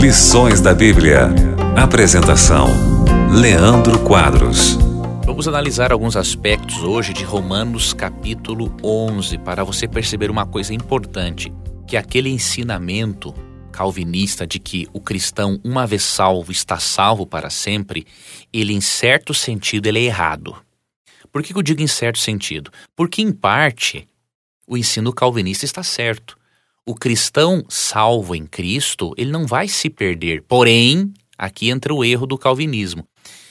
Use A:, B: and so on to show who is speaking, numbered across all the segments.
A: Lições da Bíblia. Apresentação: Leandro Quadros.
B: Vamos analisar alguns aspectos hoje de Romanos capítulo 11 para você perceber uma coisa importante, que aquele ensinamento calvinista de que o cristão, uma vez salvo, está salvo para sempre, ele em certo sentido ele é errado. Por que eu digo em certo sentido? Porque em parte o ensino calvinista está certo. O cristão salvo em Cristo, ele não vai se perder. Porém, aqui entra o erro do calvinismo.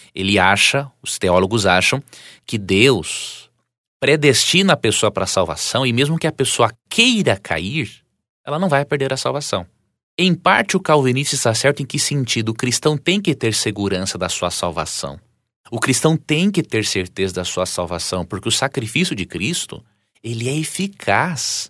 B: Os teólogos acham que Deus predestina a pessoa para a salvação e mesmo que a pessoa queira cair, ela não vai perder a salvação. Em parte, o calvinista está certo em que sentido? O cristão tem que ter segurança da sua salvação. O cristão tem que ter certeza da sua salvação, porque o sacrifício de Cristo, ele é eficaz.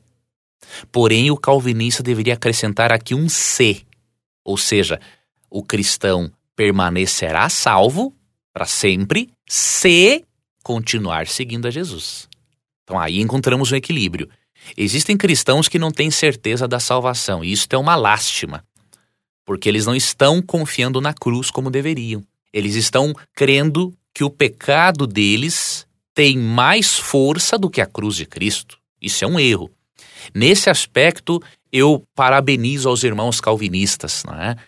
B: Porém, o calvinista deveria acrescentar aqui um se, ou seja, o cristão permanecerá salvo para sempre se continuar seguindo a Jesus. Então aí encontramos um equilíbrio. Existem cristãos que não têm certeza da salvação, e isso é uma lástima, porque eles não estão confiando na cruz como deveriam. Eles estão crendo que o pecado deles tem mais força do que a cruz de Cristo. Isso é um erro. Nesse aspecto, eu parabenizo aos irmãos calvinistas,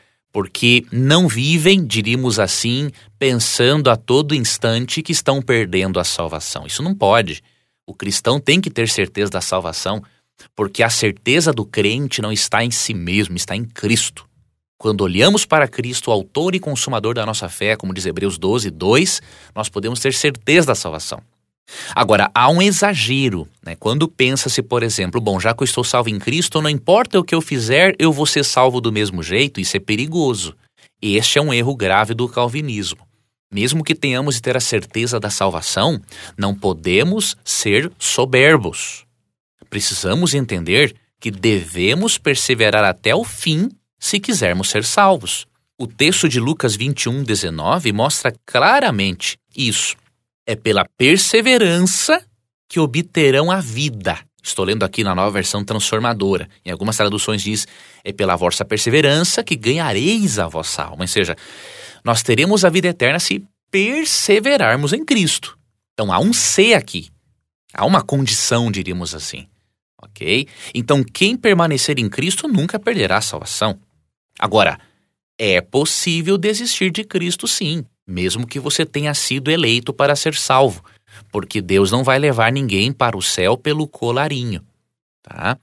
B: porque não vivem, diríamos assim, pensando a todo instante que estão perdendo a salvação. Isso não pode. O cristão tem que ter certeza da salvação, porque a certeza do crente não está em si mesmo, está em Cristo. Quando olhamos para Cristo, o autor e consumador da nossa fé, como diz Hebreus 12, 2, nós podemos ter certeza da salvação. Agora, há um exagero, quando pensa-se, por exemplo, já que eu estou salvo em Cristo, não importa o que eu fizer, eu vou ser salvo do mesmo jeito. Isso é perigoso. Este é um erro grave do calvinismo. Mesmo que tenhamos de ter a certeza da salvação, não podemos ser soberbos. Precisamos entender que devemos perseverar até o fim se quisermos ser salvos. O texto de Lucas 21, 19 mostra claramente isso. É pela perseverança que obterão a vida. Estou lendo aqui na Nova Versão Transformadora. Em algumas traduções diz, é pela vossa perseverança que ganhareis a vossa alma. Ou seja, nós teremos a vida eterna se perseverarmos em Cristo. Então há um se aqui. Há uma condição, diríamos assim. Ok? Então quem permanecer em Cristo nunca perderá a salvação. Agora, é possível desistir de Cristo sim, mesmo que você tenha sido eleito para ser salvo, porque Deus não vai levar ninguém para o céu pelo colarinho, tá?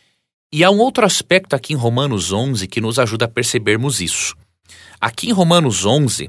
B: E há um outro aspecto aqui em Romanos 11 que nos ajuda a percebermos isso. Aqui em Romanos 11,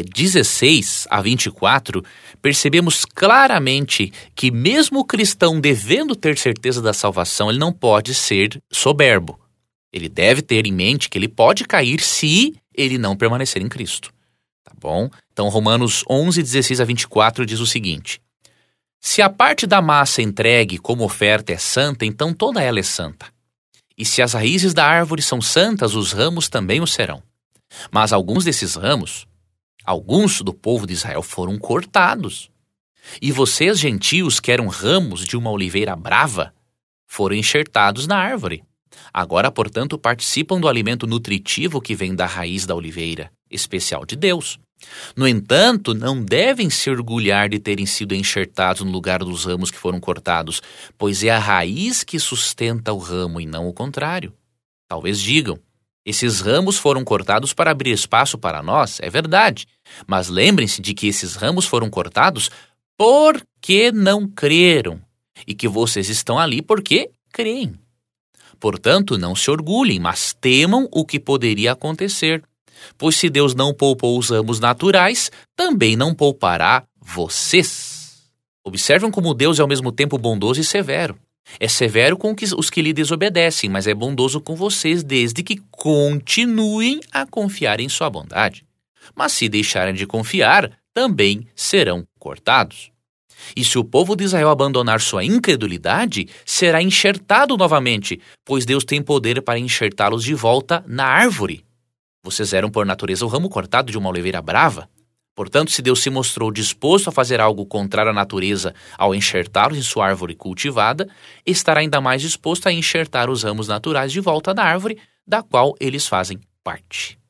B: 16 a 24, percebemos claramente que mesmo o cristão devendo ter certeza da salvação, ele não pode ser soberbo. Ele deve ter em mente que ele pode cair se ele não permanecer em Cristo. Tá bom? Então, Romanos 11, 16 a 24 diz o seguinte: se a parte da massa entregue como oferta é santa, então toda ela é santa. E se as raízes da árvore são santas, os ramos também o serão. Mas alguns desses ramos, alguns do povo de Israel foram cortados. E vocês, gentios, que eram ramos de uma oliveira brava, foram enxertados na árvore. Agora, portanto, participam do alimento nutritivo que vem da raiz da oliveira, especial de Deus. No entanto, não devem se orgulhar de terem sido enxertados no lugar dos ramos que foram cortados, pois é a raiz que sustenta o ramo e não o contrário. Talvez digam, esses ramos foram cortados para abrir espaço para nós, é verdade, mas lembrem-se de que esses ramos foram cortados porque não creram, e que vocês estão ali porque creem. Portanto, não se orgulhem, mas temam o que poderia acontecer. Pois se Deus não poupou os ramos naturais, também não poupará vocês. Observam como Deus é ao mesmo tempo bondoso e severo. É severo com os que lhe desobedecem, mas é bondoso com vocês desde que continuem a confiar em sua bondade. Mas se deixarem de confiar, também serão cortados. E se o povo de Israel abandonar sua incredulidade, será enxertado novamente, pois Deus tem poder para enxertá-los de volta na árvore. Vocês eram por natureza o ramo cortado de uma oliveira brava. Portanto, se Deus se mostrou disposto a fazer algo contrário à natureza ao enxertá-los em sua árvore cultivada, estará ainda mais disposto a enxertar os ramos naturais de volta da árvore, da qual eles fazem parte.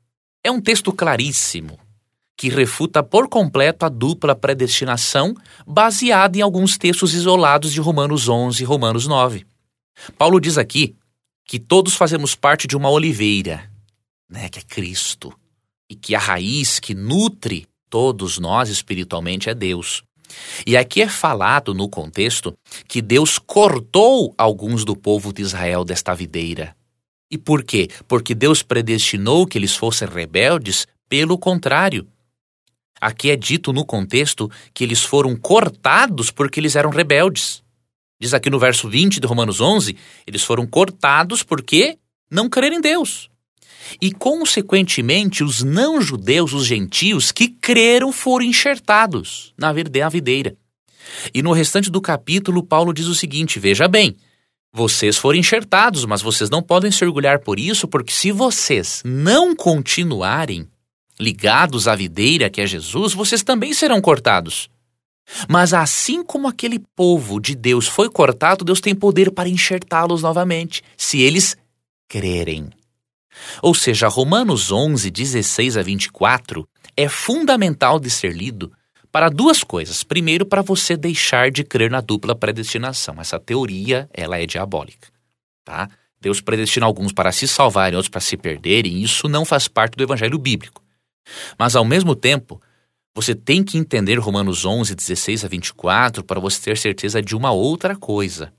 B: É um texto claríssimo, que refuta por completo a dupla predestinação, baseada em alguns textos isolados de Romanos 11 e Romanos 9. Paulo diz aqui que todos fazemos parte de uma oliveira, que é Cristo, e que a raiz que nutre todos nós espiritualmente é Deus. E aqui é falado no contexto que Deus cortou alguns do povo de Israel desta videira. E por quê? Porque Deus predestinou que eles fossem rebeldes. Pelo contrário, aqui é dito no contexto que eles foram cortados porque eles eram rebeldes. Diz aqui no verso 20 de Romanos 11, eles foram cortados porque não creram em Deus. E, consequentemente, os não-judeus, os gentios que creram, foram enxertados na videira. E no restante do capítulo, Paulo diz o seguinte: veja bem, vocês foram enxertados, mas vocês não podem se orgulhar por isso, porque se vocês não continuarem ligados à videira que é Jesus, vocês também serão cortados. Mas assim como aquele povo de Deus foi cortado, Deus tem poder para enxertá-los novamente, se eles crerem. Ou seja, Romanos 11, 16 a 24 é fundamental de ser lido para duas coisas. Primeiro, para você deixar de crer na dupla predestinação. Essa teoria, ela é diabólica, tá? Deus predestina alguns para se salvarem, outros para se perderem. Isso não faz parte do evangelho bíblico. Mas, ao mesmo tempo, você tem que entender Romanos 11, 16 a 24 para você ter certeza de uma outra coisa.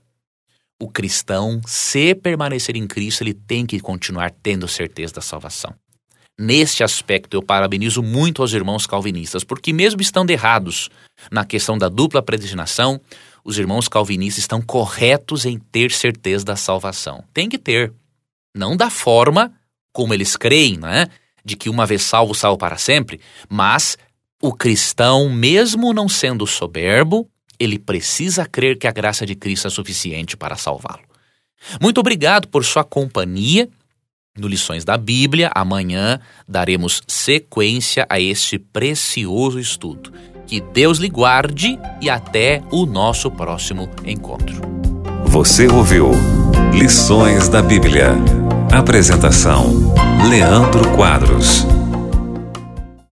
B: O cristão, se permanecer em Cristo, ele tem que continuar tendo certeza da salvação. Neste aspecto, eu parabenizo muito aos irmãos calvinistas, porque mesmo estando errados na questão da dupla predestinação, os irmãos calvinistas estão corretos em ter certeza da salvação. Tem que ter. Não da forma como eles creem, de que uma vez salvo, salvo para sempre, mas o cristão, mesmo não sendo soberbo, ele precisa crer que a graça de Cristo é suficiente para salvá-lo. Muito obrigado por sua companhia no Lições da Bíblia. Amanhã daremos sequência a este precioso estudo. Que Deus lhe guarde e até o nosso próximo encontro.
A: Você ouviu Lições da Bíblia. Apresentação: Leandro Quadros.